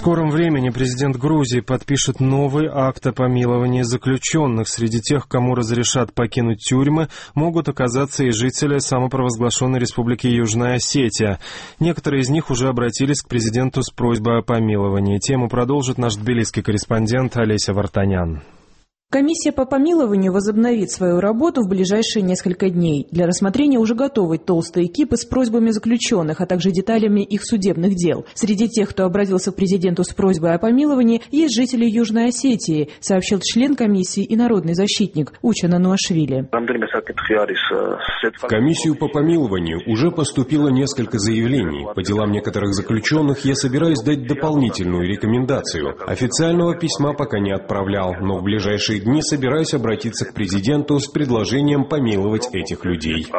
скором времени президент Грузии подпишет новый акт о помиловании заключенных. Среди тех, кому разрешат покинуть тюрьмы, могут оказаться и жители самопровозглашенной республики Южная Осетия. Некоторые из них уже обратились к президенту с просьбой о помиловании. Тему продолжит наш тбилисский корреспондент Олеся Вартанян. Комиссия по помилованию возобновит свою работу в ближайшие несколько дней. Для рассмотрения уже готовы толстые кипы с просьбами заключенных, а также деталями их судебных дел. Среди тех, кто обратился к президенту с просьбой о помиловании, есть жители Южной Осетии, сообщил член комиссии и народный защитник Уча Нануашвили. В комиссию по помилованию уже поступило несколько заявлений. По делам некоторых заключенных я собираюсь дать дополнительную рекомендацию. Официального письма пока не отправлял, но в ближайшие дни собираюсь обратиться к президенту с предложением помиловать этих людей.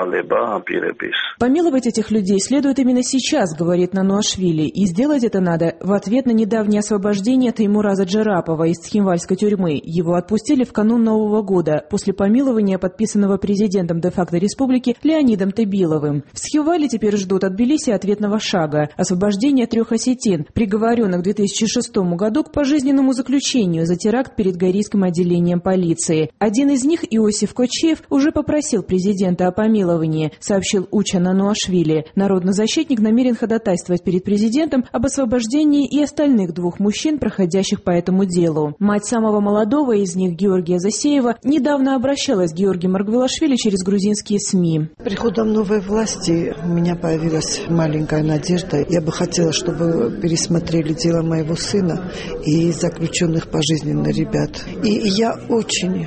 Помиловать этих людей следует именно сейчас, говорит Нануашвили, и сделать это надо в ответ на недавнее освобождение Теймураза Джарапова из Цхинвальской тюрьмы. Его отпустили в канун Нового года после помилования, подписанного президентом де-факто республики Леонидом Тебиловым. В Цхинвале теперь ждут от Тбилиси ответного шага – освобождение 3 осетин, приговоренных в 2006 году к пожизненному заключению за теракт перед Горийским отделением полиции. Один из них, Иосиф Кочеев, уже попросил президента о помиловании, сообщил Уча Нануашвили. Народный защитник намерен ходатайствовать перед президентом об освобождении и остальных 2 мужчин, проходящих по этому делу. Мать самого молодого из них, Георгия Засеева, недавно обращалась к Георгию Маргвелашвили через грузинские СМИ. Приходом новой власти у меня появилась маленькая надежда. Я бы хотела, чтобы пересмотрели дело моего сына и заключенных пожизненно ребят. И я очень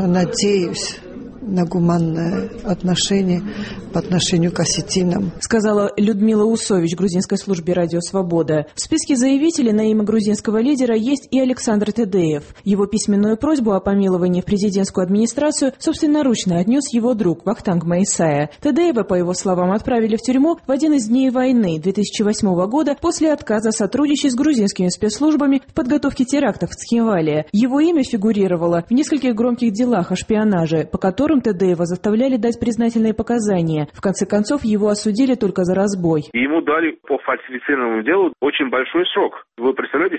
надеюсь на гуманное отношение по отношению к осетинам, сказала Людмила Усович грузинской службе «Радио Свобода». В списке заявителей на имя грузинского лидера есть и Александр Тедеев. Его письменную просьбу о помиловании в президентскую администрацию собственноручно отнес его друг Вахтанг Маисая. Тедеева, по его словам, отправили в тюрьму в один из дней войны 2008 года после отказа сотрудничать с грузинскими спецслужбами в подготовке терактов в Цхинвале. Его имя фигурировало в нескольких громких делах о шпионаже, по которым Тедеева заставляли дать признательные показания. В конце концов, его осудили только за разбой. Ему дали по фальсифицированному делу очень большой срок. Вы представляете,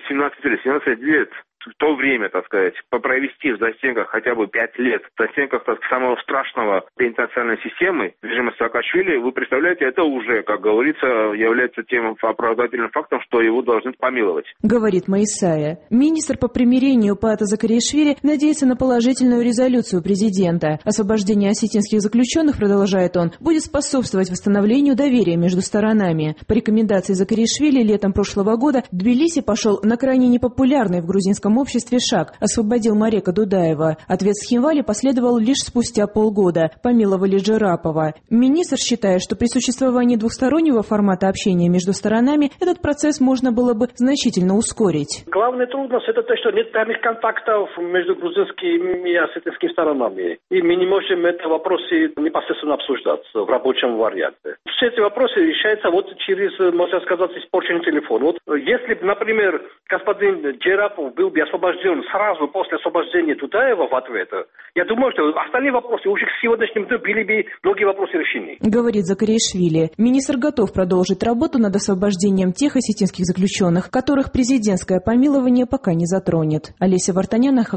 17 лет. В то время, так сказать, провести в застенках хотя бы 5 лет, в застенках самого страшного пенитенциарной системы режима Саакашвили, вы представляете, это уже, как говорится, является тем оправдательным фактом, что его должны помиловать. Говорит Маисая. Министр по примирению Паата Закариашвили надеется на положительную резолюцию президента. Освобождение осетинских заключенных, продолжает он, будет способствовать восстановлению доверия между сторонами. По рекомендации Закариашвили летом прошлого года Тбилиси пошел на крайне непопулярный в грузинском обществе шаг, освободил Марека Дудаева. Ответ Цхинвали последовал лишь спустя полгода. Помиловали Джарапова. Министр считает, что при существовании двухстороннего формата общения между сторонами этот процесс можно было бы значительно ускорить. Главная трудность – это то, что нет прямых контактов между грузинскими и осетинскими сторонами. И мы не можем эти вопросы непосредственно обсуждать в рабочем варианте. Все эти вопросы решаются через, можно сказать, испорченный телефон. Если бы, например, господин Джарапов был бы освобожден сразу после освобождения Дудаева в ответ, я думаю, что остальные вопросы уже к сегодняшнему дню были бы многие вопросы решены. Говорит Закариашвили. Министр готов продолжить работу над освобождением тех осетинских заключенных, которых президентское помилование пока не затронет. Олеся Вартанян,